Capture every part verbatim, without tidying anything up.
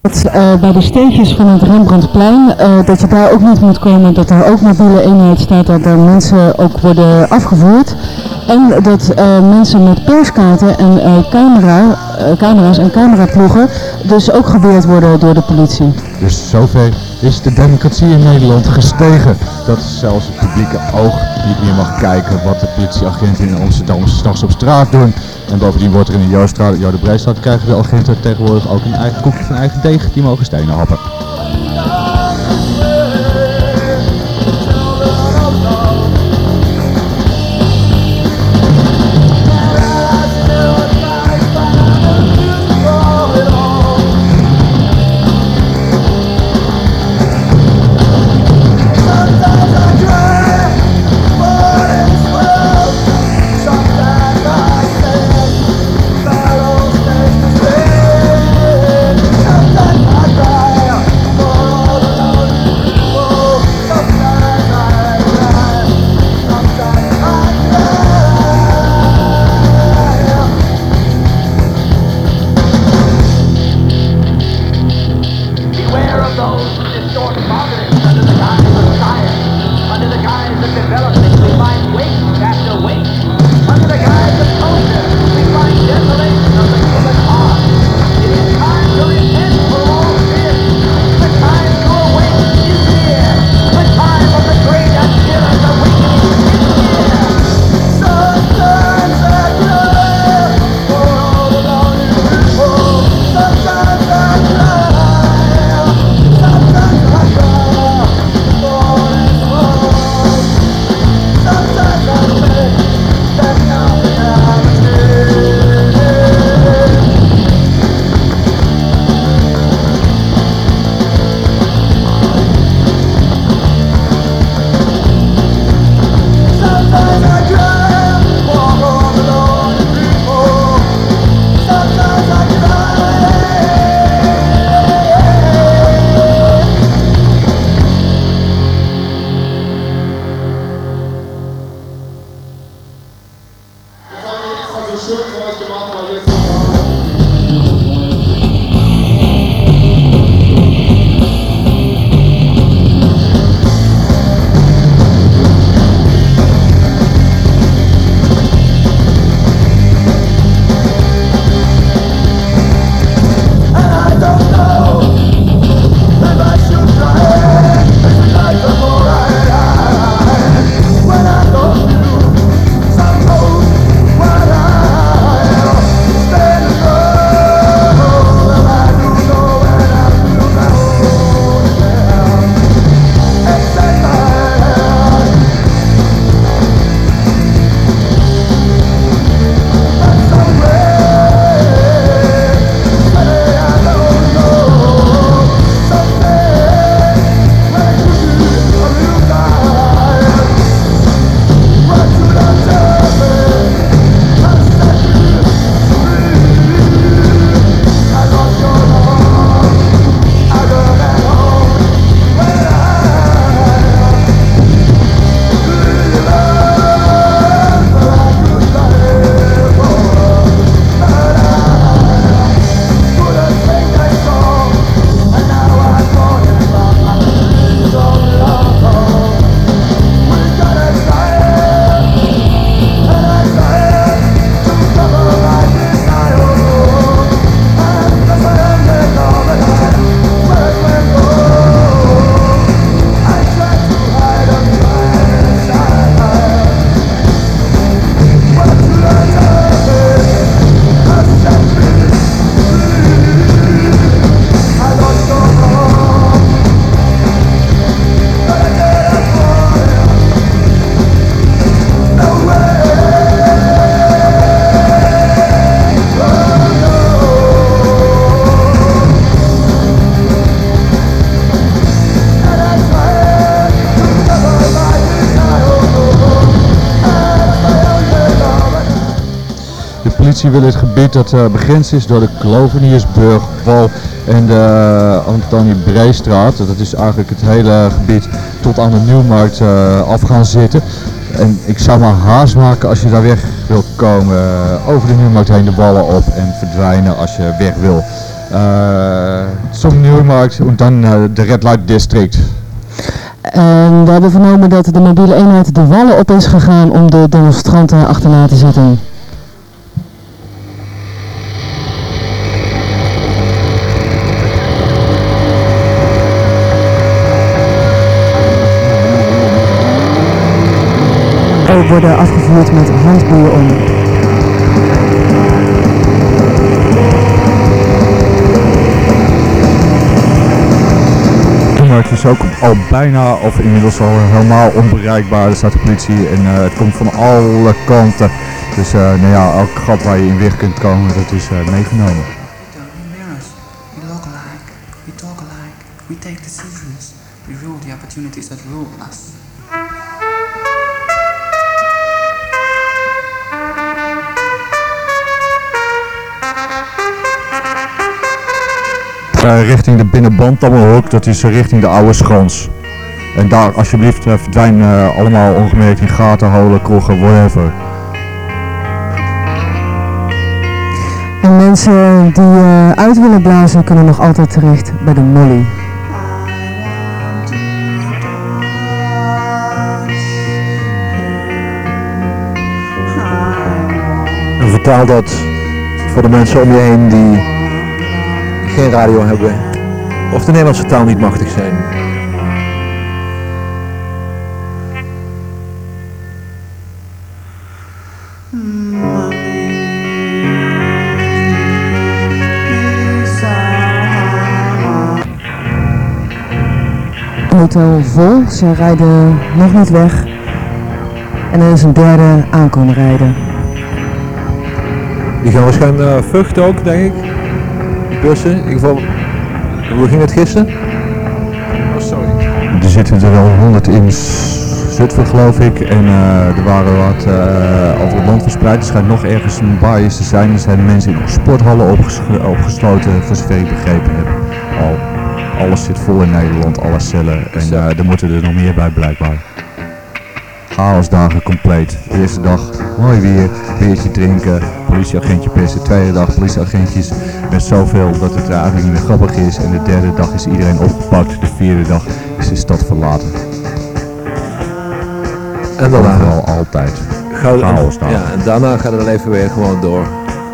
Dat uh, bij de steegjes van het Rembrandtplein, uh, dat je daar ook niet moet komen, dat er ook mobiele eenheid staat, dat er mensen ook worden afgevoerd. En dat uh, mensen met perskaarten en uh, camera, uh, camera's en cameraploegen dus ook geweerd worden door de politie. Dus zover is de democratie in Nederland gestegen. Dat zelfs het publieke oog niet meer mag kijken wat de politieagenten in Amsterdam 's nachts op straat doen. En bovendien wordt er in de Joodstraat, Joode Breestraat, krijgen de agenten tegenwoordig ook een eigen koekje van eigen deeg. Die mogen stenen happen. De politie wil het gebied dat uh, begrensd is door de Kloveniersburgwal en de uh, Antonie Breestraat, dat is eigenlijk het hele gebied tot aan de Nieuwmarkt uh, af gaan zitten. En ik zou maar haast maken als je daar weg wilt komen, uh, over de Nieuwmarkt heen de wallen op en verdwijnen als je weg wil. Uh, zum Nieuwmarkt und dann uh, de Red Light District. En we hebben vernomen dat de mobiele eenheid de wallen op is gegaan om de demonstranten achterna te zetten. Er worden afgevuurd met handboeien om. Het is ook al bijna of inmiddels al helemaal onbereikbaar. Er staat de politie en uh, het komt van alle kanten. Dus uh, nou ja, elk gat waar je in weg kunt komen, dat is uh, meegenomen. We look alike, we talk alike, we take decisions, we rule the opportunities that rule us. Uh, richting de binnenband Tammelhoek, dat is uh, richting de oude Schans. En daar alsjeblieft uh, verdwijn uh, allemaal ongemerkt in gaten, holen, kroegen, whatever. En mensen die uh, uit willen blazen kunnen nog altijd terecht bij de Molly. En vertaal dat voor de mensen om je heen die geen radio hebben of de Nederlandse taal niet machtig zijn. Hotel vol, ze rijden nog niet weg en er is een derde aankomen rijden. Die gaan waarschijnlijk naar Vught ook, denk ik. Bussen, in ieder geval, hoe ging het gisteren? Oh, sorry. Er zitten er wel honderd in Zutphen, geloof ik, en uh, er waren wat uh, over het land verspreid. Er schijnt nog ergens een bias te zijn. Er zijn mensen in sporthallen opges opgesloten, voor zover ik begrepen heb. Al, alles zit vol in Nederland, alle cellen, en uh, er moeten er nog meer bij blijkbaar. Chaosdagen compleet. De eerste dag mooi weer, biertje drinken, politieagentje pissen. Tweede dag politieagentjes met zoveel dat het eigenlijk niet meer grappig is. En de derde dag is iedereen opgepakt. De vierde dag is de stad verlaten. En daarna wel altijd. Chaosdagen. Ja, en daarna gaat het leven weer gewoon door.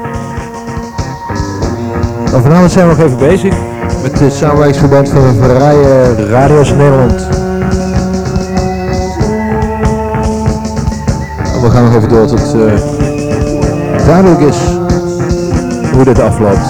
Nou, vanavond zijn we nog even bezig met het samenwerkingsverband van de Vrije Radio's Nederland. We gaan nog even door tot uh, duidelijk is hoe dit afloopt.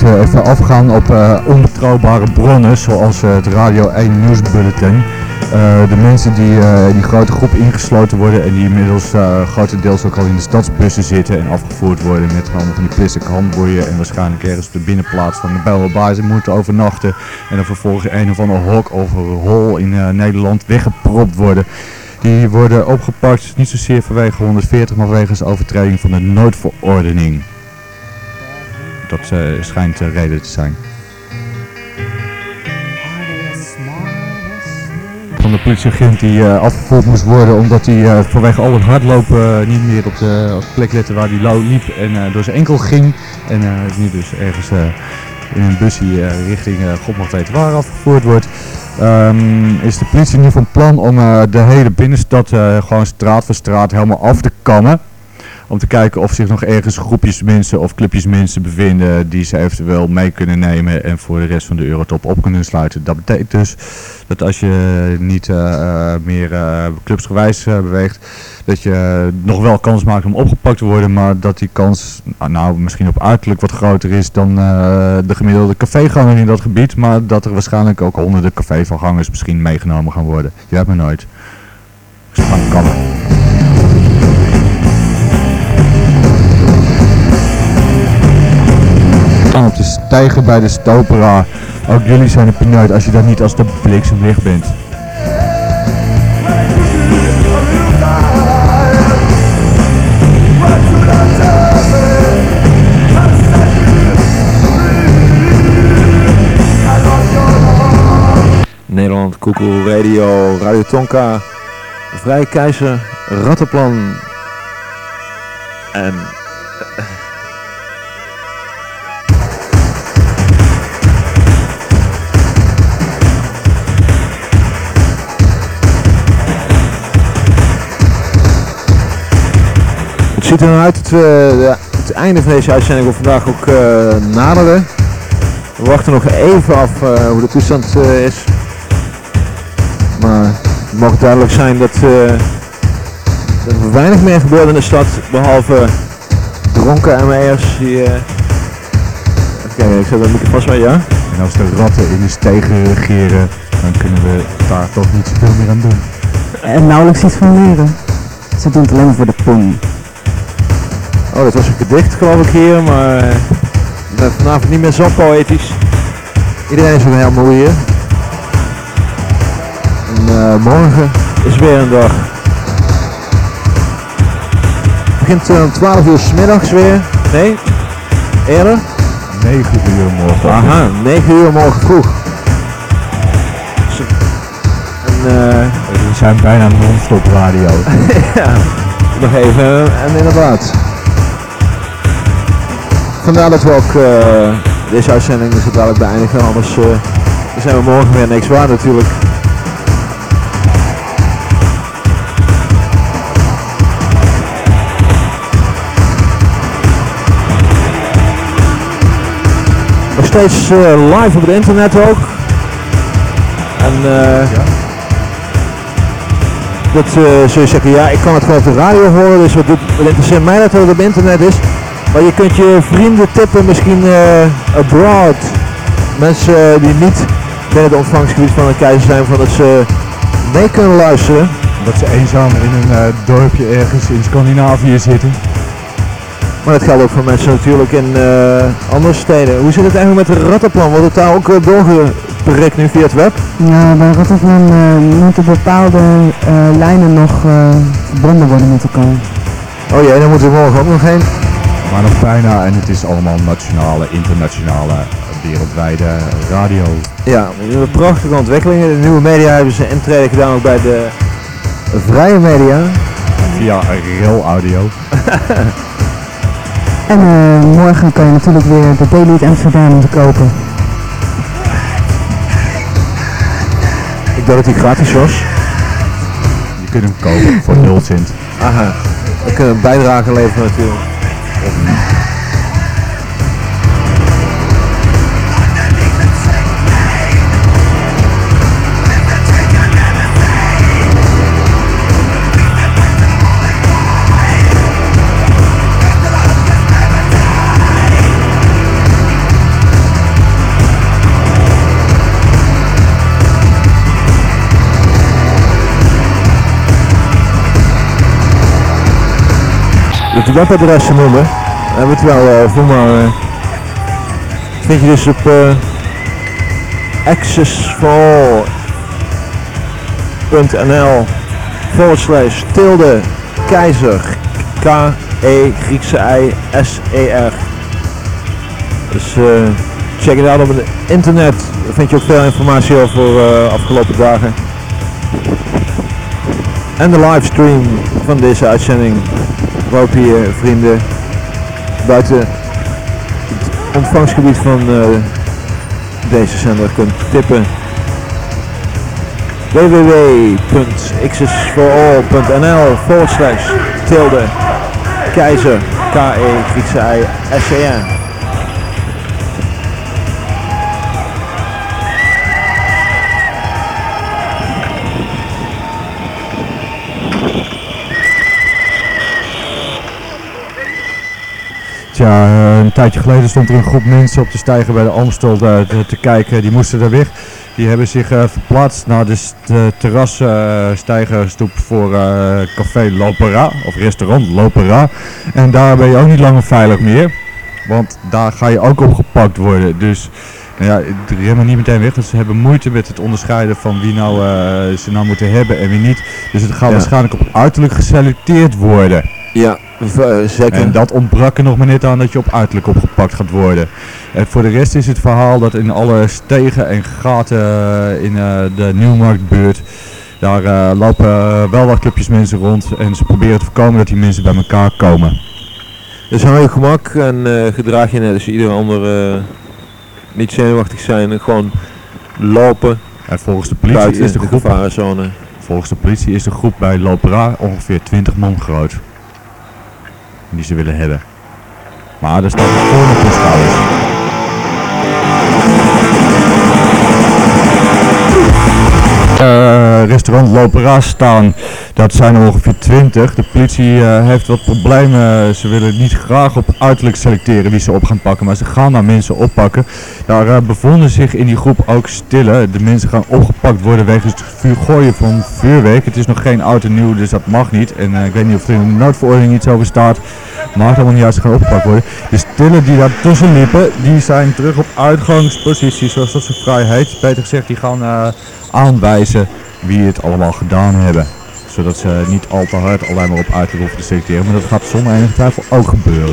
moeten even afgaan op uh, onbetrouwbare bronnen, zoals uh, het Radio één nieuwsbulletin. Uh, de mensen die uh, in die grote groep ingesloten worden en die inmiddels uh, grotendeels ook al in de stadsbussen zitten en afgevoerd worden met allemaal van die plastic handboeien en waarschijnlijk ergens op de binnenplaats van de Bijlmerbasis moeten overnachten en dan vervolgens een of ander hok of hol in uh, Nederland weggepropt worden. Die worden opgepakt, niet zozeer vanwege honderdveertig, maar vanwege overtreding van de noodverordening. Dat uh, schijnt de reden te zijn. Van de politieagent die uh, afgevoerd moest worden omdat hij uh, vanwege al het hardlopen uh, niet meer op de, op de plek lette waar hij liep en uh, door zijn enkel ging. En uh, nu dus ergens uh, in een busje uh, richting uh, God mag weten waar afgevoerd wordt. Um, is de politie nu van plan om uh, de hele binnenstad uh, gewoon straat voor straat helemaal af te kammen. Om te kijken of zich nog ergens groepjes mensen of clubjes mensen bevinden die ze eventueel mee kunnen nemen en voor de rest van de Eurotop op kunnen sluiten. Dat betekent dus dat als je niet uh, meer uh, clubsgewijs uh, beweegt, dat je nog wel kans maakt om opgepakt te worden, maar dat die kans nou misschien op uiterlijk wat groter is dan uh, de gemiddelde caféganger in dat gebied, maar dat er waarschijnlijk ook honderden cafévergangers misschien meegenomen gaan worden. Je weet maar nooit. Ze gaan kammen. Op de stijger bij de Stopera. Ook jullie zijn een pineut als je daar niet als de bliksem weg bent. Nederland, Koekoe, Radio, Radio Tonka, Vrije Keizer, Rattenplan en... Het ziet er nou uit dat we het einde van deze uitzending op vandaag ook uh, naderen. We wachten nog even af uh, hoe de toestand uh, is. Maar het mag duidelijk zijn dat, uh, dat er weinig meer gebeurt in de stad, behalve dronken M E'ers die... Uh... Even kijken, ik zet dat microfoon vast mee, ja? En als de ratten in de stegen regeren, dan kunnen we daar toch niet zoveel meer aan doen. En nauwelijks iets van leren. Ze doen het alleen maar voor de pong. Oh, dat was een gedicht geloof ik hier, maar uh, vanavond niet meer zo poëtisch. Iedereen is weer heel moe hier. En uh, morgen is weer een dag. Het begint uh, om twaalf uur 's middags weer. Nee? Eerder? negen uur morgen. Aha, negen uur morgen vroeg. En uh, we zijn bijna non-stop radio. ja, nog even en inderdaad. Vandaar dat we ook uh, deze uitzending is het dadelijk beëindigen, anders uh, zijn we morgen weer niks waard natuurlijk. Nog steeds uh, live op het internet ook. En uh, ja. dat uh, zul je zeggen, ja ik kan het gewoon op de radio horen, dus wat, doet, wat interesseert mij dat het op internet is. Maar je kunt je vrienden tippen, misschien uh, abroad. Mensen uh, die niet binnen het ontvangstgebied van een keizer zijn, van dat ze mee kunnen luisteren. Dat ze eenzaam in een uh, dorpje ergens in Scandinavië zitten. Maar dat geldt ook voor mensen natuurlijk in uh, andere steden. Hoe zit het eigenlijk met het Rattenplan? Wordt het daar ook uh, doorgeprikt nu via het web? Ja, bij Rattenplan uh, moeten bepaalde uh, lijnen nog uh, verbonden worden met elkaar. Oh jee, dan moeten we morgen ook nog heen. Maar nog bijna en het is allemaal nationale, internationale, wereldwijde radio. Ja, prachtige ontwikkelingen. De nieuwe media hebben ze intrede gedaan ook bij de vrije media. Via Rail Audio. En uh, morgen kan je natuurlijk weer de Daily uit Amsterdam te kopen. Ik dacht dat hij gratis was. Je kunt hem kopen voor nul cent. Aha, we kunnen een bijdrage leveren natuurlijk. het webadres noemen. Daar hebben we het wel over, maar uh, vind je dus op uh, access for all punt n l forward slash tilde keizer K E Griekse I S E R. Dus uh, check het uit op het internet. Daar vind je ook veel informatie over uh, afgelopen dagen. En de livestream van deze uitzending, waarop je vrienden buiten het ontvangstgebied van uh, deze zender kunt tippen. w w w punt access for all punt n l forward slash tilde keizer K E Griekse I S E R. Ja, een tijdje geleden stond er een groep mensen op de steiger bij de Amstel uh, te, te kijken. Die moesten daar weg. Die hebben zich uh, verplaatst naar de, de terrassteigerstoep uh, voor uh, café Lopera, of restaurant Lopera. En daar ben je ook niet langer veilig meer, want daar ga je ook opgepakt worden. Dus nou ja, die remmen niet meteen weg, dus ze hebben moeite met het onderscheiden van wie nou, uh, ze nou moeten hebben en wie niet. Dus het gaat ja. waarschijnlijk op uiterlijk geselecteerd worden. Ja, zeker. En dat ontbrak er nog maar net aan dat je op uiterlijk opgepakt gaat worden. En voor de rest is het verhaal dat in alle stegen en gaten in uh, de Nieuwmarktbuurt, daar uh, lopen uh, wel wat clubjes mensen rond en ze proberen te voorkomen dat die mensen bij elkaar komen. Dus hou je gemak en uh, gedraag je net als ieder ander uh, niet zenuwachtig zijn en gewoon lopen. En volgens de politie is de, de groep, volgens de politie is de groep bij Lopera ongeveer twintig man groot. Die ze willen hebben. Maar er staat een voor op hun schouders. Uh, restaurant Lopera staan, dat zijn er ongeveer twintig. De politie uh, heeft wat problemen. Ze willen niet graag op uiterlijk selecteren wie ze op gaan pakken, maar ze gaan naar mensen oppakken. Daar uh, bevonden zich in die groep ook stille. De mensen gaan opgepakt worden wegens het vuur gooien van vuurwerk. Het is nog geen oud en nieuw, dus dat mag niet. En uh, ik weet niet of er in de noodverordening iets over staat. Maakt allemaal niet uit, ze gaan opgepakt worden. De stillen die daar tussen liepen, die zijn terug op uitgangspositie, zoals dat zo vrij heet. Beter gezegd, die gaan uh, aanwijzen wie het allemaal gedaan hebben. Zodat ze niet al te hard alleen maar op uiterlijk hoeven te selecteren. Maar dat gaat zonder enige twijfel ook gebeuren.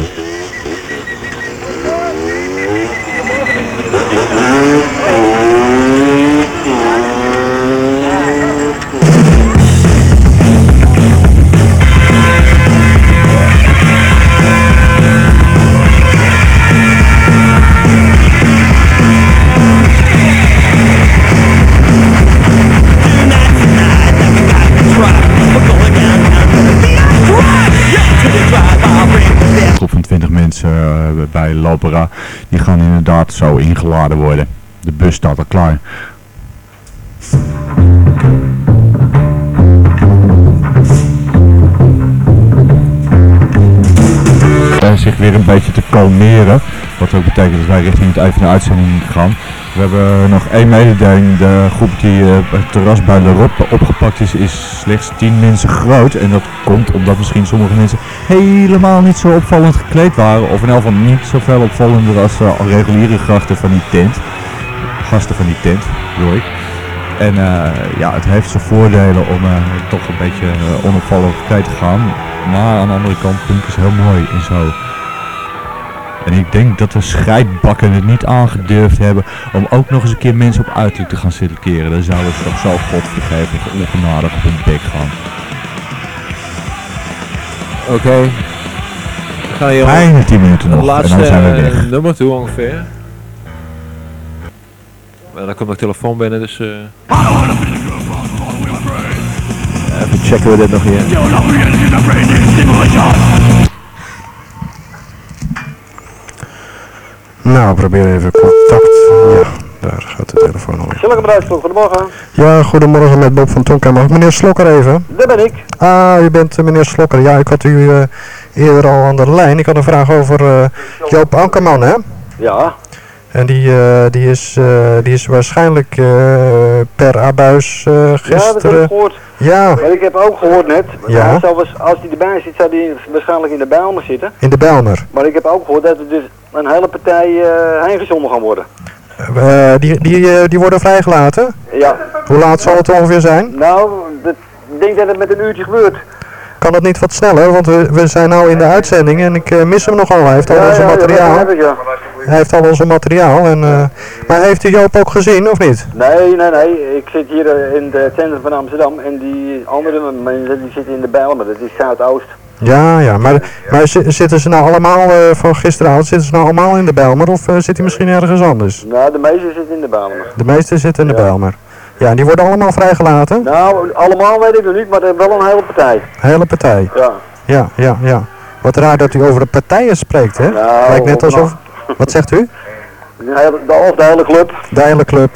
Mensen uh, bij Lopera, die gaan inderdaad zo ingeladen worden. De bus staat al klaar. En zich weer een beetje te kalmeren, wat ook betekent dat wij richting het eind van de uitzending gaan. We hebben nog één mededeling. De groep die uh, bij het terras bij Le Rob opgepakt is, is slechts tien mensen groot. En dat komt omdat misschien sommige mensen helemaal niet zo opvallend gekleed waren. Of in elk geval niet zoveel opvallender als uh, reguliere gasten van die tent. Gasten van die tent, bedoel ik. En uh, ja, het heeft zijn voordelen om uh, toch een beetje uh, onopvallend gekleed te gaan. Maar aan de andere kant, punk is heel mooi en zo. En ik denk dat de scheidbakken het niet aangedurfd hebben om ook nog eens een keer mensen op uiterlijk te gaan selecteren. Dan zouden ze toch zo godvergevelijk ongenadig op hun bek gaan. Oké. Okay. Ga je bijna tien minuten nog laatste, en dan zijn we weg. Uh, nummer toe ongeveer. En dan komt nog telefoon binnen, dus... Uh... Even checken we dit nog hier. Nou, probeer even contact. Ja, daar gaat de telefoon alweer. Slokkenbedrijf, goedemorgen. Ja, goedemorgen met Bob van Tonka. Mag meneer Slokker even? Dat ben ik. Ah, u bent uh, meneer Slokker. Ja, ik had u uh, eerder al aan de lijn. Ik had een vraag over uh, Joop Ankerman, hè? Ja. En die, uh, die, is, uh, die is waarschijnlijk uh, per abuis uh, gisteren... Ja, dat heb ik gehoord. Ja. Maar ik heb ook gehoord net, Ja. hij zou, als hij erbij zit, zou hij waarschijnlijk in de Bijlmer zitten. In de Bijlmer. Maar ik heb ook gehoord dat er dus een hele partij uh, heengezonden gaan worden. Uh, die, die, uh, die worden vrijgelaten? Ja. Hoe laat zal het ongeveer zijn? Nou, dat, ik denk dat het met een uurtje gebeurt. Kan dat niet wat sneller? Want we, we zijn nu in de uitzending en ik uh, mis hem nogal. Hij heeft al Ja, onze ja, materiaal. Ja, dat heb ik, ja. Hij heeft al onze materiaal. En, uh, maar heeft u Joop ook gezien of niet? Nee, nee, nee. Ik zit hier uh, in het centrum van Amsterdam en die andere mensen die zitten in de Bijlmer, dat is Zuidoost. Ja, ja. Maar, maar zi- zitten ze nou allemaal, uh, van gisteravond, zitten ze nou allemaal in de Bijlmer of uh, zit hij misschien ergens anders? Nou, de meeste zitten in de Bijlmer. De meeste zitten in de Ja. Bijlmer. Ja, en die worden allemaal vrijgelaten? Nou, allemaal weet ik nog niet, maar er is wel een hele partij. Hele partij. Ja. Ja, ja, ja. Wat raar dat u over de partijen spreekt, hè? Nou, Lijkt net of alsof... Wat zegt u? De hele, de, of de hele club. De hele club.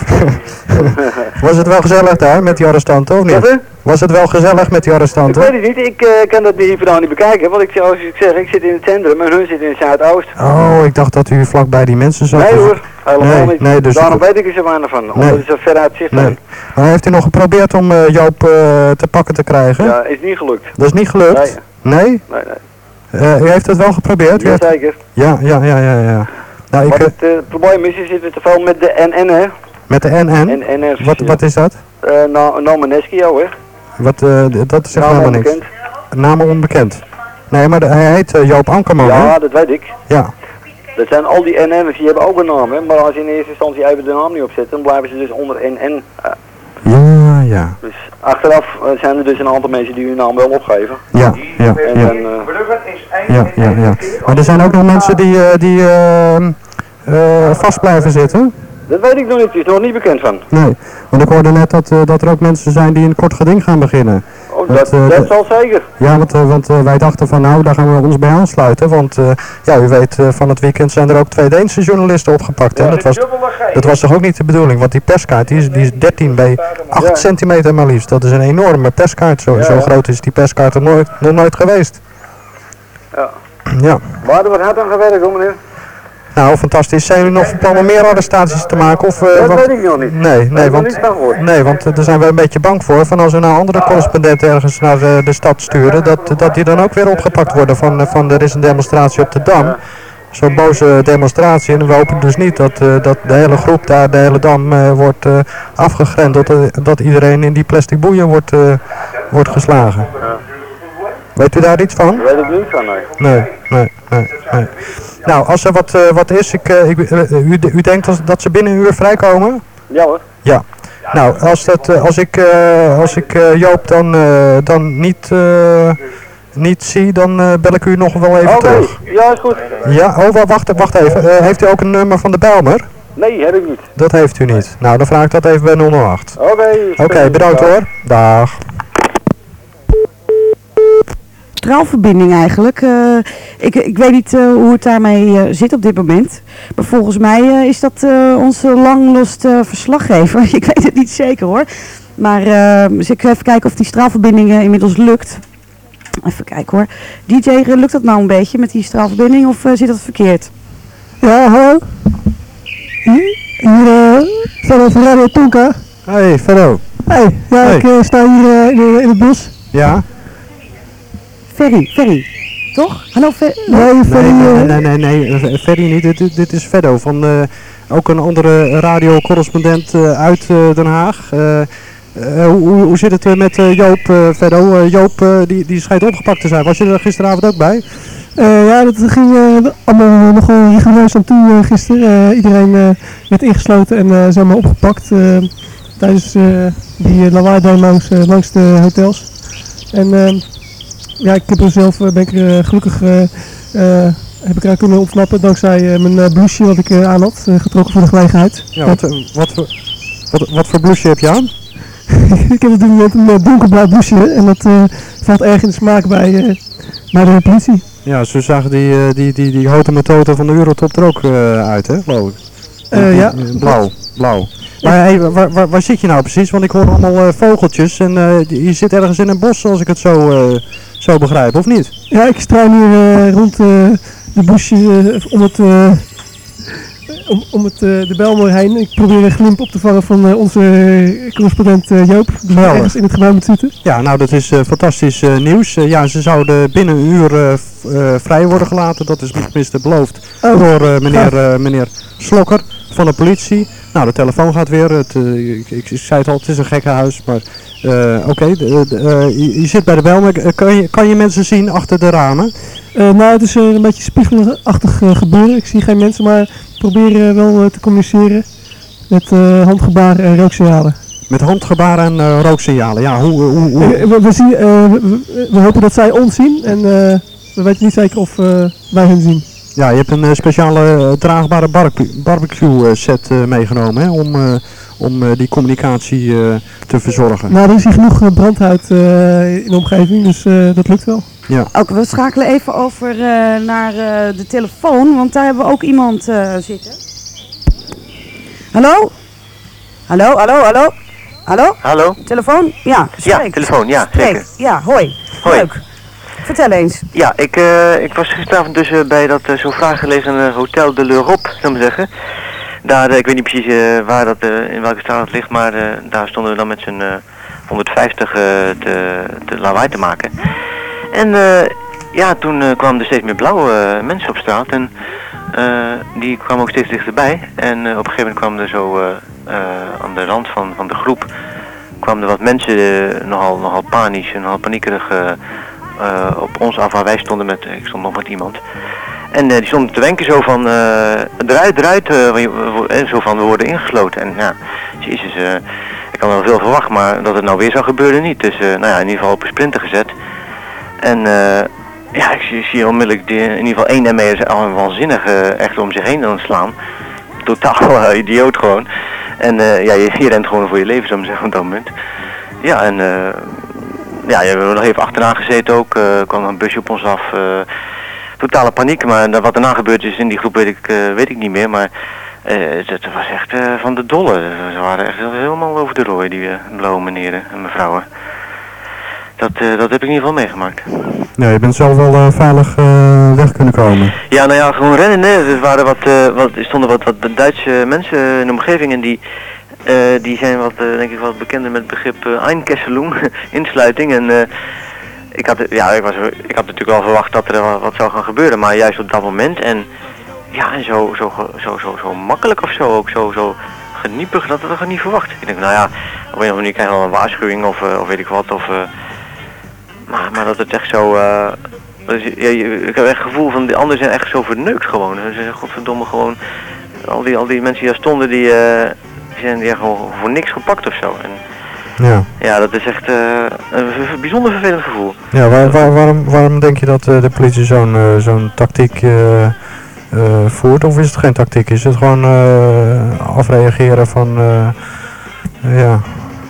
Was het wel gezellig daar met die arrestanten of niet? Wat, hè? Was het wel gezellig met die Ik arrestanten? weet het niet, ik uh, kan dat hier vandaan niet bekijken, want ik, zoals ik zeg, ik zit in het centrum en hun zitten in het Zuidoost. Oh, ik dacht dat u vlakbij die mensen zat. Nee hoor, helemaal Nee, niet. nee, dus Daarom u- weet ik er zo weinig van, omdat Nee. het zo ver uit zicht Nee. zijn. Maar heeft u nog geprobeerd om uh, Joop uh, te pakken te krijgen? Ja, is niet gelukt. Dat is niet gelukt? Nee? Nee, nee, nee. Uh, u heeft het wel geprobeerd? U heeft- Jazeker. Ja, ja, ja, ja, ja. Nou, ik, Maar uh, het uh, probleem is, je zit er te veel met de N N, hè? met de N N? En N R. Wat, wat is dat? Uh, no, Nomeneskio, hè? Wat, uh, d- dat zegt Naam helemaal niks. onbekend. Naam onbekend. Nee, maar de- hij heet uh, Joop Ankerman, hè? Ja, dat weet ik. Ja. Dat zijn al die N N'ers, die hebben ook een naam, hè? Maar als je in eerste instantie even de naam niet opzet, dan blijven ze dus onder N N. Uh, Ja, ja. dus achteraf uh, zijn er dus een aantal mensen die hun naam wel opgeven. Ja, ja, En ja. dan, uh, Ja, ja, ja. Maar er zijn ook nog mensen die, uh, die uh, uh, vast blijven zitten? dat weet ik nog niet, het is nog niet bekend van. Nee, want ik hoorde net dat, uh, dat er ook mensen zijn die een kort geding gaan beginnen. Oh, Dat, dat, uh, dat dat- zal zeker. Ja, want, uh, want uh, wij dachten van nou, daar gaan we ons bij aansluiten. Want uh, ja, u weet, uh, van het weekend zijn er ook twee Deense journalisten opgepakt. Hè? Dat, was, dat was toch ook niet de bedoeling? Want die perskaart die is, die is dertien bij acht Ja. centimeter maar liefst. Dat is een enorme perskaart. Zo, Ja, zo ja. groot is die perskaart er nooit, nog nooit geweest. Ja. Ja. Waar er wat hard aan gewerkt, hoor, meneer? Nou, fantastisch. Zijn jullie nog van plan om meer arrestaties te maken? Of, uh, Dat wat? weet ik nog niet. Nee, Daar nee, heb ik nog want, niet van gehoord. nee, want uh, daar zijn we een beetje bang voor. Van als we nou andere correspondenten ergens naar uh, de stad sturen, dat, dat die dan ook weer opgepakt worden van, uh, van er is een demonstratie op de Dam. Zo'n boze demonstratie. En we hopen dus niet dat, uh, dat de hele groep daar, de hele Dam, uh, wordt uh, afgegrendeld. Uh, dat iedereen in die plastic boeien wordt, uh, wordt geslagen. Weet u daar iets van? Daar weet ik niet van, nee. Nee, nee, nee, nee. Nou, als er wat, uh, wat is, ik, uh, ik, uh, u, u denkt dat, dat ze binnen een uur vrijkomen? Ja hoor. Ja. Nou, als, dat, uh, als ik, uh, als ik uh, Joop dan, uh, dan niet, uh, niet zie, dan uh, bel ik u nog wel even Oké, terug. ja is goed. Ja, oh, wa- wacht, wacht even. Uh, heeft u ook een nummer van de Bijlmer? Nee, heb ik niet. Dat heeft u niet. Nou, dan vraag ik dat even bij nul nul acht. Oké. Oké, bedankt hoor. Dag. Straalverbinding eigenlijk. Uh, ik, ik weet niet uh, hoe het daarmee uh, zit op dit moment. Maar volgens mij uh, is dat uh, onze langlost uh, verslaggever. Ik weet het niet zeker hoor. Maar uh, dus ik ga even kijken of die straalverbinding uh, inmiddels lukt. Even kijken hoor. D J, uh, lukt dat nou een beetje met die straalverbinding of uh, zit dat verkeerd? Ja, hallo. Hier, hier uh, Ferro van Radio Tonka. Hey, Ferro. Hey, ja, Hey. ik uh, sta hier uh, in, in het bos. Ja? Ferry, Ferry. Toch? Hallo Ferry. Nee, Ferry. Nee, uh, nee, nee, nee, nee, Ferry niet. Dit, dit is Feddo van uh, ook een andere radiocorrespondent uh, uit uh, Den Haag. Uh, uh, hoe, hoe zit het uh, met uh, Joop, uh, Feddo? Uh, Joop uh, die, die schijnt opgepakt te zijn. Was je er gisteravond ook bij? uh, ja, dat ging uh, allemaal nogal rigoureus aan toe uh, gisteren. Uh, iedereen uh, werd ingesloten en uh, zijn maar opgepakt uh, tijdens uh, die uh, lawaai langs, uh, langs de hotels. En uh, ja, ik heb er zelf uh, ben ik er, uh, gelukkig uh, uh, heb ik eruit kunnen ontsnappen dankzij uh, mijn uh, blouseje wat ik uh, aan had, uh, getrokken voor de gelegenheid. Ja, wat, uh, wat, voor, wat, wat voor blouseje heb je aan? Ik heb op dit moment een uh, donkerblauw blouseje en dat uh, valt erg in de smaak bij, uh, bij de politie. Ja, zo zagen die, uh, die, die, die houten methoden van de Eurotop er ook uh, uit, hè, geloof ik. Uh, ja. Blauw, blauw. Maar hey, waar, waar, waar zit je nou precies? Want ik hoor allemaal uh, vogeltjes en uh, je zit ergens in een bos als ik het zo, uh, zo begrijp, of niet? Ja, ik struin hier uh, rond uh, de bosjes uh, om het uh, om, om het, uh, de Bijlmer heen. Ik probeer een glimp op te vangen van uh, onze uh, correspondent uh, Joop, die Geweldig. ergens in het gebouw moet zitten. Ja, nou dat is uh, fantastisch uh, nieuws. Uh, ja, ze zouden binnen een uur uh, f- uh, vrij worden gelaten. Dat is tenminste beloofd oh. door uh, meneer, uh, meneer Slokker van de politie. Nou, de telefoon gaat weer. Het, uh, ik, ik, ik zei het al, het is een gekkenhuis. Maar uh, oké, okay, uh, je, je zit bij de Bijlmer. Uh, kan, je, kan je mensen zien achter de ramen? Uh, nou, het is uh, een beetje spiegelachtig uh, gebeuren. Ik zie geen mensen, maar probeer uh, wel uh, te communiceren met uh, handgebaren en rooksignalen. Met handgebaren en uh, rooksignalen, ja. Hoe, hoe, hoe? Uh, we, we, zien, uh, we, we hopen dat zij ons zien en uh, we weten niet zeker of uh, wij hen zien. Ja, je hebt een uh, speciale uh, draagbare barbecue, barbecue uh, set uh, meegenomen, hè, om, uh, om uh, die communicatie uh, te verzorgen. Nou, er is hier genoeg uh, brandhout uh, in de omgeving, dus uh, dat lukt wel. Ja. Ook, we schakelen even over uh, naar uh, de telefoon, want daar hebben we ook iemand uh, zitten. Hallo? Hallo, hallo, hallo? Hallo? Hallo? Telefoon? Ja, spreek. Ja, telefoon, ja, Spreek. zeker. Ja, hoi. Hoi. Leuk. Vertel eens. Ja, ik, uh, ik was gisteravond dus uh, bij dat uh, zo fraai gelegen uh, Hotel de l'Europe, zou ik maar zeggen. Daar, uh, ik weet niet precies uh, waar dat, uh, in welke straat het ligt, maar uh, daar stonden we dan met z'n uh, honderdvijftig uh, te, te lawaai te maken. En uh, ja, toen uh, kwamen er steeds meer blauwe uh, mensen op straat en uh, die kwamen ook steeds dichterbij. En uh, op een gegeven moment kwamen er zo uh, uh, aan de rand van, van de groep kwamen er wat mensen uh, nogal, nogal panisch en nogal paniekerig uh, uh, op ons af waar wij stonden met, ik stond nog met iemand. En uh, die stonden te wenken zo van, uh, eruit, eruit, uh, zo van we worden ingesloten. En ja, jezus, uh, ik had wel veel verwacht, maar dat het nou weer zou gebeuren niet. Dus uh, nou ja, in ieder geval op een sprinter gezet. En uh, ja, ik zie, zie onmiddellijk die, in ieder geval één M E al een waanzinnige echt om zich heen aan het slaan. Totaal uh, idioot gewoon. En uh, ja, je, je rent gewoon voor je leven, zou ik zeggen, op dat moment. Ja, en uh, ja, je hebben nog even achterna gezeten ook. Uh, kwam een busje op ons af. Uh, totale paniek, maar wat daarna gebeurd is in die groep weet ik, uh, weet ik niet meer. Maar uh, het, het was echt uh, van de dolle. Ze waren echt helemaal over de rooi, die uh, blauwe meneren en mevrouwen. Dat, uh, dat heb ik in ieder geval meegemaakt. Ja, je bent zelf wel uh, veilig uh, weg kunnen komen. Ja, nou ja, gewoon rennen. Hè. Er waren wat, uh, wat, er stonden wat, wat Duitse mensen in de omgeving en die, uh, die zijn wat, uh, denk ik, wat bekender met het begrip uh, Einkesselung, insluiting. En uh, ik, had, ja, ik, was, ik had natuurlijk wel verwacht dat er wat, wat zou gaan gebeuren, maar juist op dat moment. En ja, en zo, zo, zo, zo, zo makkelijk of zo, ook zo, zo geniepig, dat had ik niet verwacht. Ik denk, nou ja, op een of andere manier krijg je wel een waarschuwing of, uh, of weet ik wat. Of, uh, Maar, maar dat het echt zo, uh, dus, ja, ik heb echt het gevoel van, die anderen zijn echt zo verneukt gewoon. Ze zijn godverdomme gewoon, al die, al die mensen die daar stonden, die, uh, die zijn ja, gewoon voor niks gepakt of zo. En, ja. ja, dat is echt uh, een v- bijzonder vervelend gevoel. Ja, waar, waar, waarom, waarom denk je dat uh, de politie zo'n uh, zo'n tactiek uh, uh, voert? Of is het geen tactiek? Is het gewoon uh, afreageren van, uh, ja...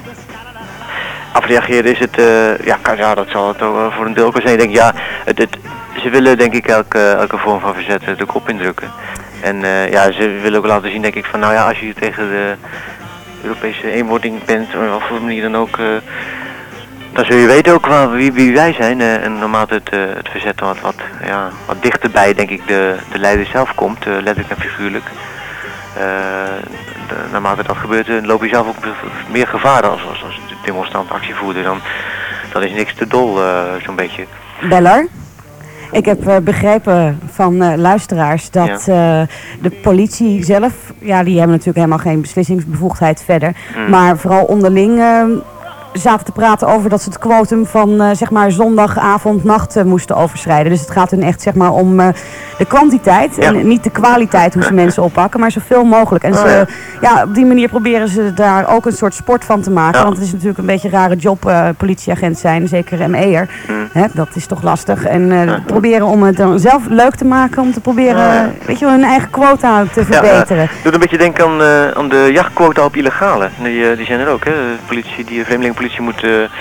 Afreageren is het, uh, ja, kan, ja, dat zal het ook uh, voor een deel ook zijn. Ik denk, ja, het, het, ze willen denk ik elke, elke vorm van verzet uh, de kop indrukken. En uh, ja, ze willen ook laten zien denk ik van, nou ja, als je tegen de Europese eenwording bent, op wat voor manier dan ook, uh, dan zul je weten ook wel wie, wie wij zijn. Uh, en naarmate het, uh, het verzet wat, wat, ja, wat dichterbij denk ik de, de leider zelf komt, uh, letterlijk en figuurlijk. Uh, de, naarmate dat gebeurt, uh, loop je zelf ook meer gevaar als, als, als demonstrant actievoerder. Dan, dan is niks te dol, uh, zo'n beetje. Beller, ik heb uh, begrepen van uh, luisteraars dat ja. uh, de politie zelf, ja, die hebben natuurlijk helemaal geen beslissingsbevoegdheid verder, mm. maar vooral onderling uh, zaten te praten over dat ze het quotum van uh, zeg maar zondagavond, nacht uh, moesten overschrijden. Dus het gaat hun echt zeg maar om uh, de kwantiteit ja. en niet de kwaliteit hoe ze mensen oppakken, maar zoveel mogelijk. En oh, ze, ja. ja, op die manier proberen ze daar ook een soort sport van te maken. Ja. Want het is natuurlijk een beetje een rare job, uh, politieagent zijn, zeker M E'er. Mm. Hè, dat is toch lastig. En uh, ja. proberen om het dan zelf leuk te maken, om te proberen, ja, ja. weet je wel, hun eigen quota te verbeteren. Ja, uh, doet een beetje denken aan, uh, aan de jachtquota op illegale. Die, uh, die zijn er ook, hè. De politie, die vreemdelingenpolitie moet uh,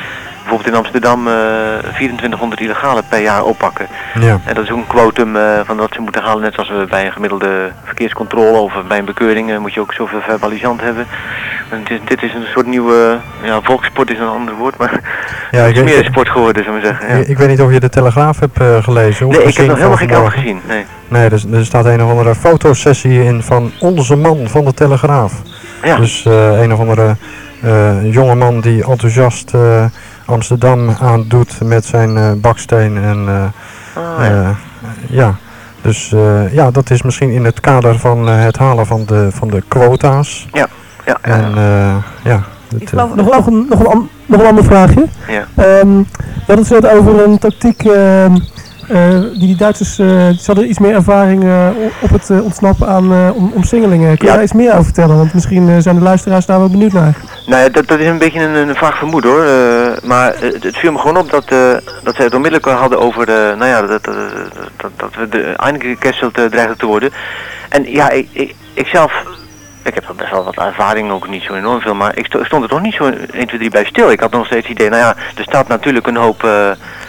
bijvoorbeeld in Amsterdam uh, vierentwintighonderd illegale per jaar oppakken. Ja. En dat is ook een quotum uh, van wat ze moeten halen, net zoals we bij een gemiddelde verkeerscontrole of bij een bekeuring uh, moet je ook zoveel verbalisant hebben. En dit, dit is een soort nieuwe, ja, volkssport is een ander woord, maar ja, het is meer een sport geworden, zou ik maar zeggen. Ja. Ik, ik weet niet of je de Telegraaf hebt uh, gelezen. Of nee, ik heb nog helemaal geen krant vanmorgen gezien. Nee, nee er, er staat een of andere fotosessie in van onze man van de Telegraaf. ja. Dus uh, een of andere uh, jongeman die enthousiast uh, Amsterdam aandoet met zijn uh, baksteen. En, uh, Oh, ja. uh, ja. Dus uh, ja, dat is misschien in het kader van uh, het halen van de, van de quota's. Ja, ja. ja. En uh, ja. Het, Ik geloof, Nog, nog, een, nog, een, an- nog een ander vraagje. ja. Um, we hadden het net over een tactiek uh, uh, die die Duitsers, uh, ze hadden iets meer ervaring uh, op het uh, ontsnappen aan uh, om, omsingelingen. Kun je Ja. daar iets meer over vertellen? Want misschien uh, zijn de luisteraars daar wel benieuwd naar. Nou ja, dat, dat is een beetje een, een vaag vermoeden hoor. Uh, maar het, het viel me gewoon op dat, uh, dat zij het onmiddellijk hadden over de, nou ja, dat, dat, dat, dat we de eindelijk gekesseld uh, dreigden te worden. En ja, ik, ik, ik zelf, ik heb best wel wat ervaring, ook niet zo enorm veel, maar ik sto- stond er toch niet zo één, twee, drie bij stil. Ik had nog steeds het idee, nou ja, er staat natuurlijk een hoop uh,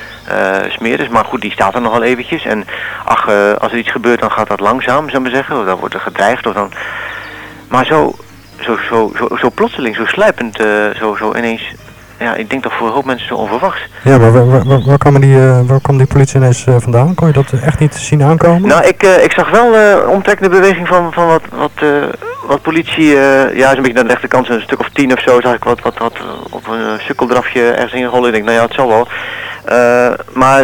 uh, smeerders, maar goed, die staat er nogal eventjes. En ach, uh, als er iets gebeurt, dan gaat dat langzaam, zou ik maar zeggen, of dan wordt er gedreigd, of dan... Maar zo... Zo, zo, zo, zo plotseling, zo sluipend, uh, zo, zo ineens, ja, ik denk dat voor een hoop mensen zo onverwachts. ja, maar waar, waar, waar, kwam die, uh, waar kwam die politie ineens uh, vandaan? Kon je dat echt niet zien aankomen? Nou, ik, uh, ik zag wel uh, omtrekkende beweging van, van wat, wat, uh, wat politie, uh, ja, zo'n beetje naar de rechterkant, een stuk of tien of zo, zag ik wat, wat, wat uh, op een uh, sukkeldrafje ergens inrollen. Ik denk, nou ja, het zal wel. Uh, maar,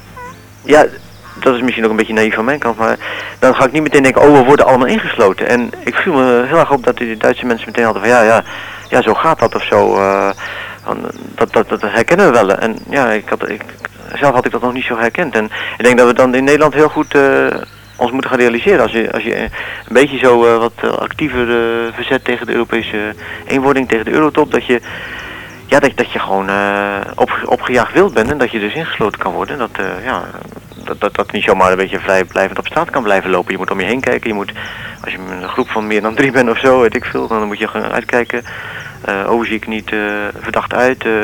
ja... Dat is misschien ook een beetje naïef van mijn kant, maar dan ga ik niet meteen denken, oh, we worden allemaal ingesloten. En ik viel me heel erg op dat die Duitse mensen meteen hadden van, ja, ja, ja, zo gaat dat of zo. Uh, dat, dat, dat herkennen we wel. En ja, ik had, ik, zelf had ik dat nog niet zo herkend. En ik denk dat we dan in Nederland heel goed uh, ons moeten gaan realiseren. Als je, als je een beetje zo uh, wat uh, actiever uh, verzet tegen de Europese eenwording, tegen de eurotop, dat je... Ja, dat, dat je gewoon uh, op, opgejaagd wild bent en dat je dus ingesloten kan worden. Dat, uh, ja, dat, dat, dat niet zomaar een beetje vrijblijvend op straat kan blijven lopen. Je moet om je heen kijken. Je moet, als je met een groep van meer dan drie bent of zo, weet ik veel, dan moet je gewoon uitkijken. Uh, oh, zie ik niet uh, verdacht uit. Uh,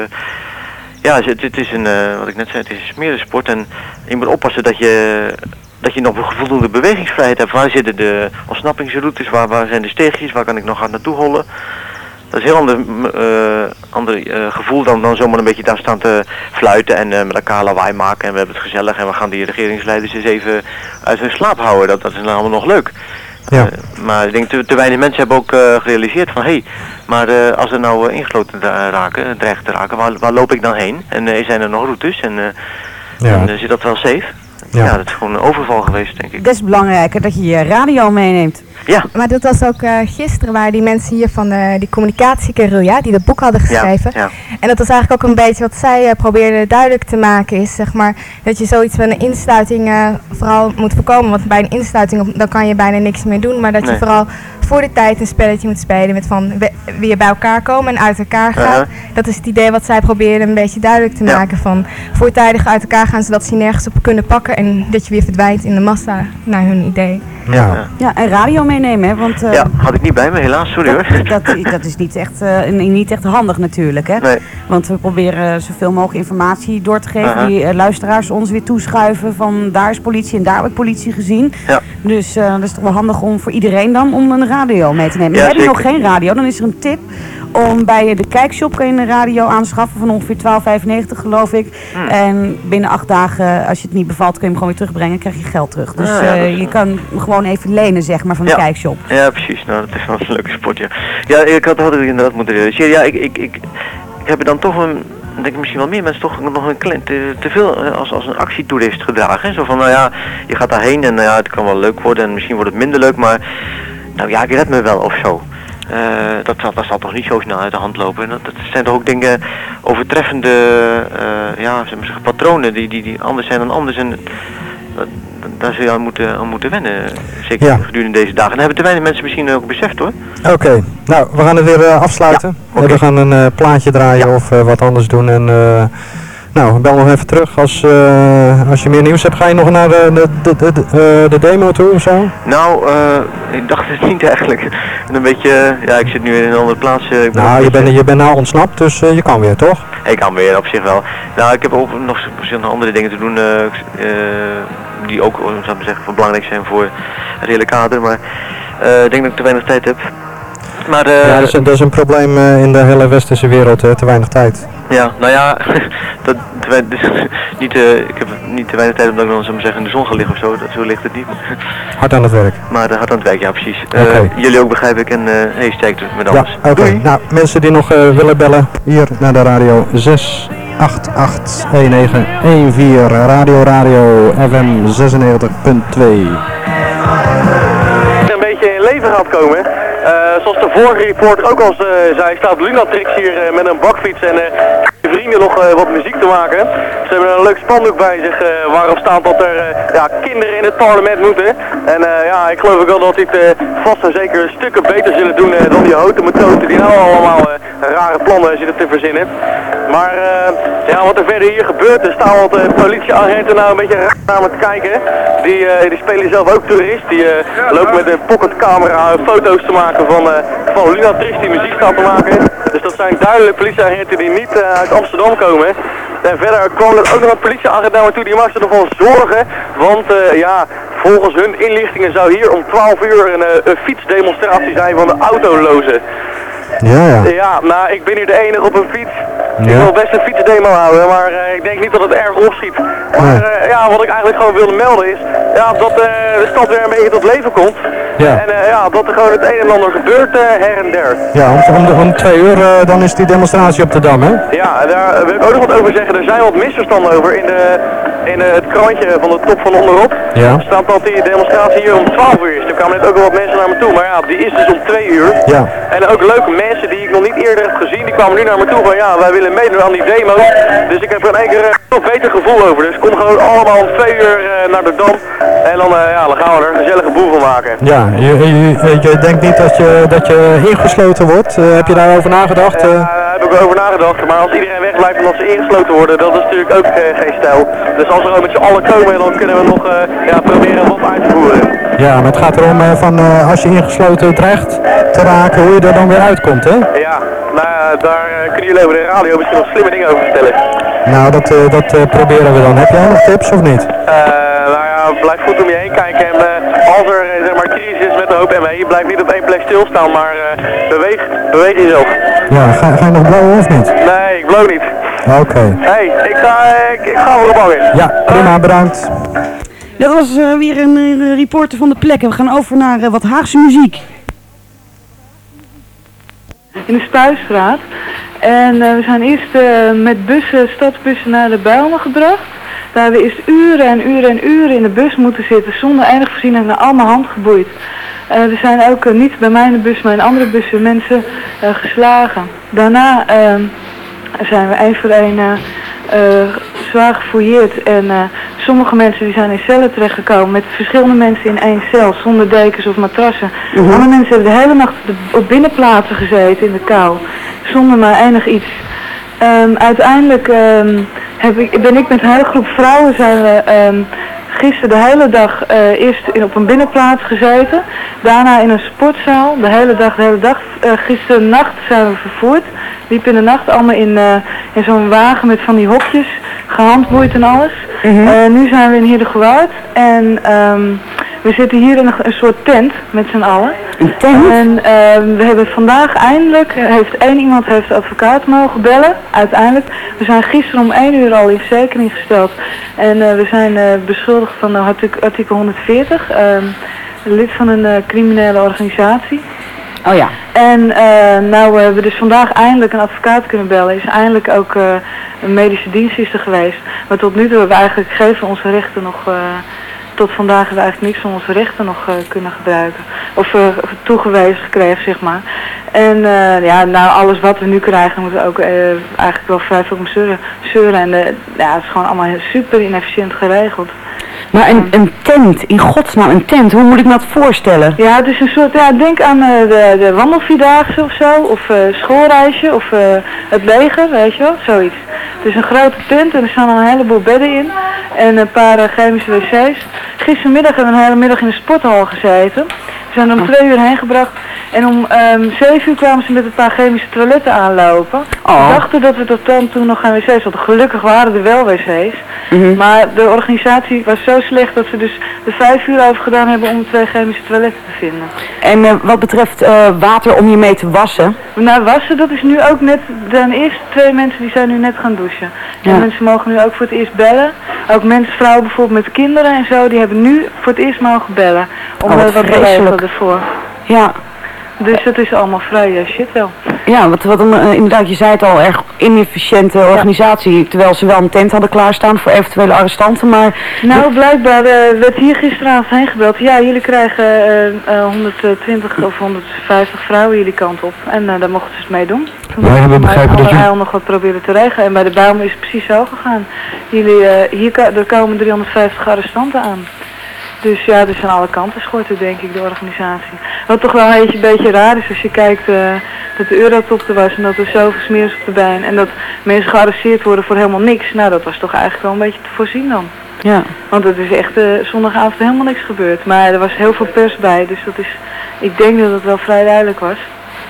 ja, het, het is een, uh, wat ik net zei, het is een smerensport. En je moet oppassen dat je, dat je nog voldoende bewegingsvrijheid hebt. Waar zitten de ontsnappingsroutes? Waar, waar zijn de steegjes? Waar kan ik nog aan naartoe hollen? Dat is een heel ander, uh, ander uh, gevoel dan, dan zomaar een beetje daar staan te fluiten en uh, met elkaar lawaai maken en we hebben het gezellig en we gaan die regeringsleiders eens even uit hun slaap houden. Dat, dat is allemaal nog leuk. Ja. Uh, maar ik denk te, te weinig mensen hebben ook uh, gerealiseerd van hé, hey, maar uh, als er nou uh, ingesloten raken, dreigen te raken, waar, waar loop ik dan heen? En uh, zijn er nog routes en uh, Ja. dan uh, zit dat wel safe? Ja. Ja, dat is gewoon een overval geweest, denk ik. Des belangrijker dat je je radio meeneemt. Ja. Maar dat was ook uh, gisteren waar die mensen hier van uh, die communicatieguerrilla die dat boek hadden geschreven. Ja, ja. En dat was eigenlijk ook een beetje wat zij uh, probeerden duidelijk te maken is, zeg maar, dat je zoiets van een insluiting uh, vooral moet voorkomen. Want bij een insluiting dan kan je bijna niks meer doen, maar dat Nee. je vooral voor de tijd een spelletje moet spelen met van we- weer bij elkaar komen en uit elkaar gaan. Uh-huh. Dat is het idee wat zij probeerden een beetje duidelijk te Ja. maken van voortijdig uit elkaar gaan zodat ze je nergens op kunnen pakken en dat je weer verdwijnt in de massa naar hun idee. Ja. Ja, en radio meenemen, hè, want uh, Ja, had ik niet bij me, helaas, sorry hoor. dat, dat, dat is niet echt, uh, niet echt handig natuurlijk, hè. Nee. Want we proberen zoveel mogelijk informatie door te geven Aha. die uh, luisteraars ons weer toeschuiven van daar is politie en daar heb ik politie gezien. Ja. Dus uh, dat is toch wel handig om voor iedereen dan om een radio mee te nemen. Ja, heb je nog zeker. geen radio, dan is er een tip om bij de kijkshop kan je een radio aanschaffen van ongeveer twaalf vijfennegentig geloof ik. Hmm. En binnen acht dagen, als je het niet bevalt, kun je hem gewoon weer terugbrengen en krijg je geld terug. Dus Ah, ja, uh, dat is je kan hem gewoon even lenen zeg maar van de Ja. kijkshop. Ja, precies. Nou, dat is wel een leuke sport, ja. Ja, ik had, had het inderdaad moeten realiseren. Ja, ik, ik, ik, ik heb er dan toch een, denk ik misschien wel meer mensen, toch nog een klein, te, te veel eh, als, als een actietoerist gedragen. Hè? Zo van, nou ja, je gaat daarheen en nou ja, het kan wel leuk worden en misschien wordt het minder leuk, maar nou ja, ik red me wel of zo. Uh, dat, zal, dat zal toch niet zo snel uit de hand lopen. Dat, dat zijn toch ook dingen, overtreffende uh, ja, zeg maar zeggen, patronen die, die, die anders zijn dan anders. En dat, daar zul je aan moeten, aan moeten wennen, zeker Ja. gedurende deze dagen. En hebben te weinig mensen misschien ook beseft hoor. Oké, okay. Nou, we gaan het weer uh, afsluiten. Ja, okay. We gaan een uh, plaatje draaien Ja. of uh, wat anders doen. En uh, Nou, bel nog even terug als, uh, als je meer nieuws hebt. Ga je nog naar de, de, de, de, uh, de demo toe of zo? Nou, uh, ik dacht het niet eigenlijk. Ik ben een beetje, ja, ik zit nu in een andere plaats. Ik ben nou, je bent, je bent nou ontsnapt, dus uh, je kan weer, toch? Ik kan weer, op zich wel. Nou, ik heb ook nog verschillende andere dingen te doen, uh, uh, die ook, zou ik zeggen, van belangrijk zijn voor het hele kader. Maar uh, ik denk dat ik te weinig tijd heb. Maar, uh, ja, dat is, een, dat is een probleem uh, in de hele westerse wereld, uh, te weinig tijd. Ja, nou ja, dat, dus, niet, uh, ik heb niet te weinig tijd omdat ik dan, zou ik zeggen, in de zon ga liggen of zo, dat, zo ligt het niet. Hard aan het werk. Maar uh, hard aan het werk, ja precies. Uh, okay. Jullie ook begrijp ik en uh, hey, sterkte met alles. Ja, oké. Okay. Nou, mensen die nog uh, willen bellen, hier naar de radio zes acht acht een negen een vier, Radio Radio F M zesennegentig punt twee. Een beetje in leven gaat komen. Uh, zoals de vorige reporter ook al uh, zei, staat Lunatrix hier uh, met een bakfiets en uh, vrienden nog uh, wat muziek te maken. Ze hebben een leuk spandoek bij zich uh, waarop staat dat er uh, ja, kinderen in het parlement moeten. En uh, ja, ik geloof ook wel dat dit uh, vast en zeker stukken beter zullen doen uh, dan die houten methoden die nou allemaal uh, rare plannen zitten te verzinnen. Maar uh, ja, wat er verder hier gebeurt, er staan wat uh, politieagenten nou een beetje raar naar me te kijken. Die, uh, die spelen zelf ook toerist, die uh, lopen met een pocketcamera foto's te maken van, uh, van Lunatrix die muziek staat te maken. Dus dat zijn duidelijk politieagenten die niet uh, uit Amsterdam komen. En verder kwam er ook nog een politieagent naar me toe, die maakt zich nogal zorgen. Want uh, ja, volgens hun inlichtingen zou hier om twaalf uur een, uh, een fietsdemonstratie zijn van de autolozen. Ja, ja. Ja, nou, ik ben hier de enige op een fiets. Ja. Ik wil best een fietsdemo houden, maar uh, ik denk niet dat het erg opschiet. Maar uh, ja, wat ik eigenlijk gewoon wilde melden is, ja, dat uh, de stad weer een beetje tot leven komt. Ja. En uh, ja, dat er gewoon het een en ander gebeurt uh, her en der. Ja, om, om, om twee uur uh, dan is die demonstratie op de Dam, hè? Ja, daar wil ik ook nog wat over zeggen. Er zijn wat misverstanden over in, de, in uh, het krantje van de top van onderop. Ja. Er staat dat die demonstratie hier om twaalf uur is. Er kwamen net ook wel wat mensen naar me toe, maar ja, die is dus om twee uur. Ja. En ook leuke mensen die ik nog niet eerder heb gezien, die kwamen nu naar me toe van ja, wij willen meedoen aan die demo. Dus ik heb er in één keer een nog beter gevoel over. Dus kom gewoon allemaal om twee uur uh, naar de Dam. En dan, uh, ja, dan gaan we er een gezellige boel van maken. Ja, je, je, je denkt niet dat je, dat je ingesloten wordt. Uh, heb je daarover nagedacht? Uh? Ja, daar heb ik over nagedacht. Maar als iedereen wegblijft omdat ze ingesloten worden, dat is natuurlijk ook uh, geen stijl. Dus als we gewoon met z'n allen komen, dan kunnen we nog uh, ja, proberen wat uit te voeren. Ja, maar het gaat erom uh, van uh, als je ingesloten dreigt te raken, hoe je er dan weer uitkomt, hè? Ja, nou ja, daar uh, kunnen jullie over de radio misschien nog slimme dingen over vertellen. Nou, dat, uh, dat uh, proberen we dan. Heb jij nog tips of niet? Uh, nou ja, blijf goed om je heen kijken en uh, als er uh, zeg maar crisis is met een hoop M E, blijf niet op één plek stilstaan, maar uh, beweeg, beweeg jezelf. Ja, ga, ga je nog blowen of niet? Nee, ik blow niet. Oké. Okay. Hey, ik ga, ik, ik ga voor de bal in. Ja, prima, bedankt. Dat was uh, weer een uh, reporter van de plek. We gaan over naar uh, wat Haagse muziek. In de Spuistraat. En uh, we zijn eerst uh, met bussen, stadsbussen naar de Bijlmer gebracht. Daar hebben we eerst uren en uren en uren in de bus moeten zitten zonder enige voorziening naar allemaal handgeboeid. Uh, er zijn ook uh, niet bij mijn bus, maar in andere bussen mensen uh, geslagen. Daarna uh, zijn we één voor één uh, uh, zwaar gefouilleerd en uh, sommige mensen die zijn in cellen terechtgekomen met verschillende mensen in één cel zonder dekens of matrassen. Mm-hmm. Andere mensen hebben de hele nacht op binnenplaatsen gezeten in de kou zonder maar enig iets. Um, uiteindelijk um, heb ik, ben ik met een hele groep vrouwen zijn we um, gisteren de hele dag uh, eerst in, op een binnenplaats gezeten. Daarna in een sportzaal. De hele dag, de hele dag. Uh, gisteren nacht zijn we vervoerd. Liep in de nacht allemaal in, uh, in zo'n wagen met van die hokjes. Gehandboeid en alles. Mm-hmm. uh, nu zijn we in Heerdegewaard. En um, we zitten hier in een, een soort tent met z'n allen. Een tent? En uh, we hebben vandaag eindelijk, heeft één iemand heeft de advocaat mogen bellen. Uiteindelijk. We zijn gisteren om één uur al in verzekering gesteld. En uh, we zijn uh, beschuldigd van uh, artikel honderdveertig. Uh, lid van een uh, criminele organisatie. Oh ja. En uh, nou we hebben dus vandaag eindelijk een advocaat kunnen bellen. Is eindelijk ook uh, een medische dienst is er geweest. Maar tot nu toe hebben we eigenlijk gegeven onze rechten nog... Uh, tot vandaag hebben we eigenlijk niks van onze rechten nog uh, kunnen gebruiken. Of uh, toegewezen gekregen, zeg maar. En uh, ja, nou alles wat we nu krijgen moeten we ook uh, eigenlijk wel vrij veel om zeuren. zeuren. En uh, ja, het is gewoon allemaal super inefficiënt geregeld. Maar een, een tent, in godsnaam een tent, hoe moet ik me dat voorstellen? Ja, het is een soort, ja, denk aan uh, de, de wandelvierdaagse of zo, of uh, schoolreisje, of uh, het leger, weet je wel, zoiets. Het is een grote tent en er staan al een heleboel bedden in en een paar uh, chemische wc's. Gistermiddag hebben we een hele middag in de sporthal gezeten. We zijn er om twee uur heen gebracht en om um, zeven uur kwamen ze met een paar chemische toiletten aanlopen. Oh. We dachten dat we tot dan toen nog geen wc's hadden. Gelukkig waren er wel wc's. Mhm. Maar de organisatie was zo slecht dat ze dus er vijf uur over gedaan hebben om twee chemische toiletten te vinden. En uh, wat betreft uh, water om je mee te wassen? Nou, wassen, dat is nu ook net, de eerste twee mensen die zijn nu net gaan douchen. Ja. En mensen mogen nu ook voor het eerst bellen. Ook mensen, vrouwen bijvoorbeeld met kinderen en zo, die hebben nu voor het eerst mogen bellen. Om Oh, uh, wat wat te vreselijk. regelen ervoor. Ja. Dus het is allemaal vrij uh, shit wel. Ja, wat, wat een, uh, inderdaad, je zei het al, erg inefficiënte organisatie. Terwijl ze wel een tent hadden klaarstaan voor eventuele arrestanten, maar... Nou, blijkbaar uh, werd hier gisteravond heen gebeld. Ja, jullie krijgen uh, uh, honderdtwintig of honderdvijftig vrouwen jullie kant op. En uh, daar mochten ze het mee doen. Wij hebben begrepen dat jullie... jullie... al nog wat proberen te regelen. En bij de Bijlmer is het precies zo gegaan. Jullie, uh, hier ko- er komen driehonderdvijftig arrestanten aan. Dus ja, dus aan alle kanten schort denk ik, de organisatie. Wat toch wel een beetje, beetje raar is als je kijkt uh, dat de Eurotop er was en dat er zoveel smeers op de been. En dat mensen gearresteerd worden voor helemaal niks. Nou, dat was toch eigenlijk wel een beetje te voorzien dan. Ja. Want het is echt uh, zondagavond helemaal niks gebeurd. Maar er was heel veel pers bij, dus dat is, ik denk dat het wel vrij duidelijk was.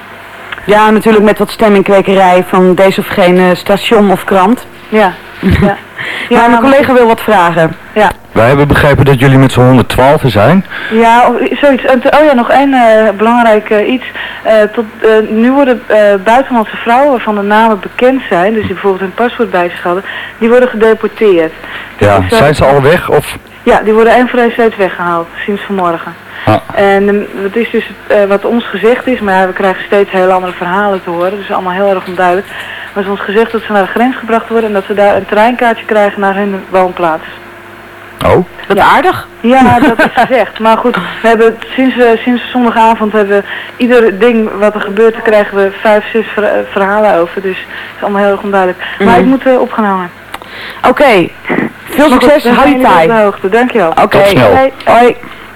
Ja, natuurlijk met wat stemmingkwekerij van deze of geen uh, station of krant. Ja. ja. Ja, maar mijn collega wil wat vragen. Ja. Wij hebben begrepen dat jullie met z'n honderdtwaalf zijn. Ja, of- zoiets. En te- oh ja, nog één uh, belangrijk uh, iets. Uh, tot, uh, nu worden uh, buitenlandse vrouwen waarvan de namen bekend zijn, dus die bijvoorbeeld hun paspoort bij zich hadden, die worden gedeporteerd. Ja, Dus, uh, zijn ze al weg of... Ja, die worden één voor één steeds weggehaald, sinds vanmorgen. Ah. En um, dat is dus uh, wat ons gezegd is, maar ja, we krijgen steeds heel andere verhalen te horen, dus allemaal heel erg onduidelijk. Maar het is ons gezegd dat ze naar de grens gebracht worden en dat ze daar een treinkaartje krijgen naar hun woonplaats. Oh. Dat aardig. Ja, dat is gezegd. Maar goed, we hebben sinds, uh, sinds zondagavond hebben we ieder ding wat er gebeurt, daar krijgen we vijf, zes ver- verhalen over. Dus het is allemaal heel erg onduidelijk. Maar Mhm. ik moet uh, opgenomen. Oké, okay. Veel Maar succes, goed, we hou je zijn jullie op taai. de hoogte. Dankjewel. Oké, Tot snel. hoi. Hoi.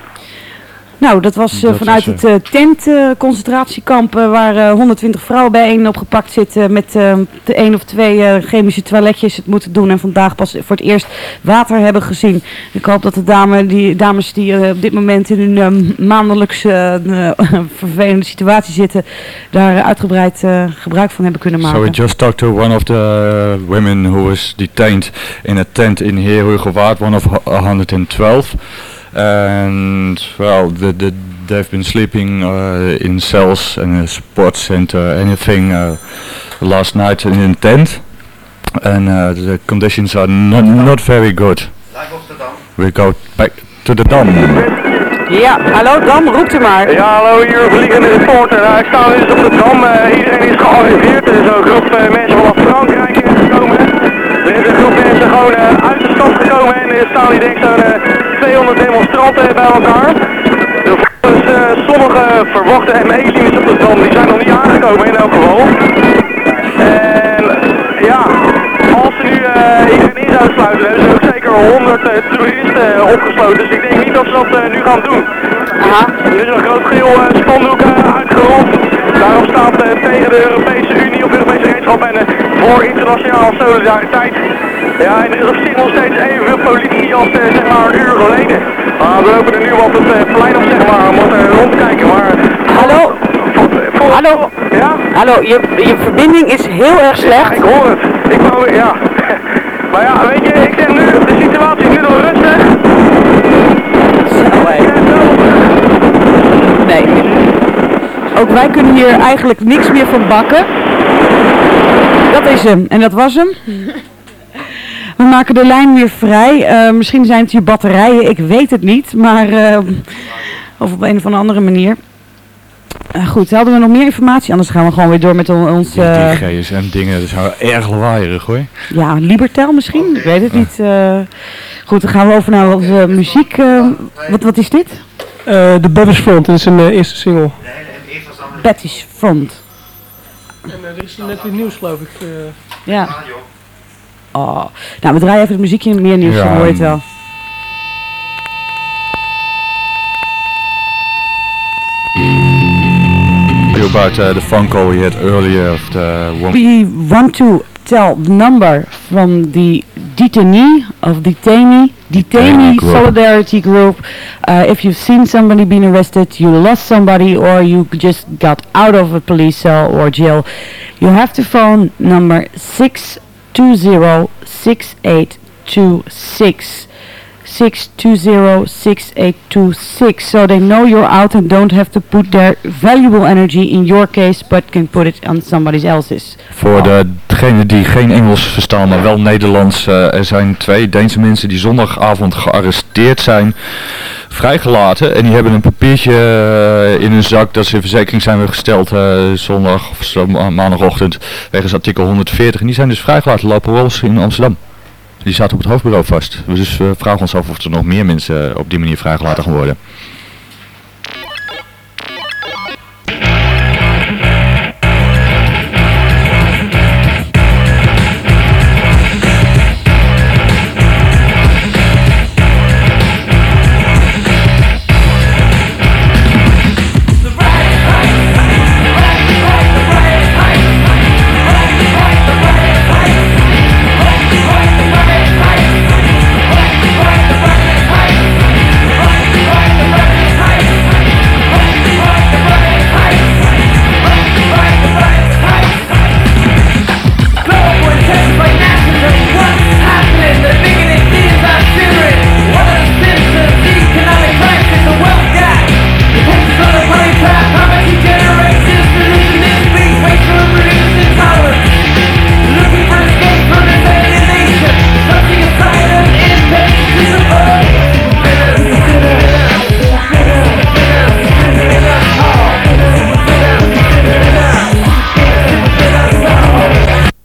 Nou, dat was uh, Dat vanuit is, uh, het uh, tent-concentratiekamp uh, waar uh, honderdtwintig vrouwen bijeen opgepakt zitten met uh, de één of twee uh, chemische toiletjes het moeten doen en vandaag pas voor het eerst water hebben gezien. Ik hoop dat de dame, die, dames die uh, op dit moment in hun uh, maandelijkse uh, vervelende situatie zitten, daar uh, uitgebreid uh, gebruik van hebben kunnen maken. So we just talked to one of the uh, women who was detained in a tent in Heerhugowaard, one of one hundred twelve. And well, the, the, they've been sleeping uh, in cells and a sports center, anything uh, last night in a tent, and uh, the conditions are not, not very good. We go back to the Dam. Ja, hallo Dam, roept u maar. Ja, hallo, hier vliegende reporter. Nou, ik sta dus op de Dam. Uh, iedereen is gearriveerd. Er is een groep uh, mensen vanaf Frankrijk gekomen. Er is een groep mensen gewoon uh, uit de stad gekomen en er staan hier denk ik zo'n uh, tweehonderd demonstranten bij elkaar. Dus uh, sommige verwachte M E-linies op de Dam, die zijn nog niet aangekomen in elk geval. En ja, als ze nu uh, iedereen in zouden sluiten, hebben ze ook zeker honderd uh, toeristen uh, opgesloten. Dus ik denk niet dat ze dat uh, nu gaan doen. Aha. Er is een groot geel uh, spandoek uh, uitgerold. Daarop staat uh, tegen de Europese Unie of Europese gemeenschap en uh, voor internationale solidariteit. Ja, en er is op zich nog steeds evenveel politie als uh, zeg maar een uur geleden. Maar we lopen er nu op het uh, plein op zeg maar, om wat uh, rond te kijken. Maar... Hallo? Hallo? Ja? Hallo, je, je verbinding is heel erg slecht. Ja, ik hoor het. Ik wou, ja. Maar ja, weet je, ik zeg nu, de situatie is nu nog rustig. Zo, hé. Nee. Ook wij kunnen hier eigenlijk niks meer van bakken. Dat is hem. En dat was hem. We maken de lijn weer vrij. Uh, misschien zijn het hier batterijen, ik weet het niet. Maar, uh, of op een of andere manier. Uh, goed, hadden we nog meer informatie? Anders gaan we gewoon weer door met on ons... Uh, Ja, die G S M-dingen, dat is wel erg lawaaierig hoor. Ja, Libertel misschien? Ik weet het niet. Uh, goed, dan gaan we over naar onze muziek. Uh, wat, wat is dit? Uh, de Babbies Front, dat is een uh, eerste single. Betty's Front. En uh, er is net weer nieuws geloof ik. Uh, Ja. Oh. Nou, we draaien even het muziekje en meer nieuws, Ja, dan hoor je het wel. about uh, the phone call we had earlier of the woman. We want to tell the number from the detainee of detainee detainee group. solidarity group. Uh, if you've seen somebody being arrested, you lost somebody, or you just got out of a police cell or jail, you have to phone number six two zero six eight two six. six two zero six eight two six, so they know you're out and don't have to put their valuable energy in your case, but can put it on somebody else's. Voor degenen die geen Engels verstaan, maar wel Nederlands, uh, er zijn twee Deense mensen die zondagavond gearresteerd zijn, vrijgelaten, en die hebben een papiertje uh, in hun zak dat ze in verzekering zijn gesteld uh, zondag of zo, ma maandagochtend wegens artikel honderdveertig, en die zijn dus vrijgelaten, lopen wel eens in Amsterdam. Die zaten op het hoofdbureau vast. Dus we vragen ons af of er nog meer mensen op die manier vrijgelaten gaan worden.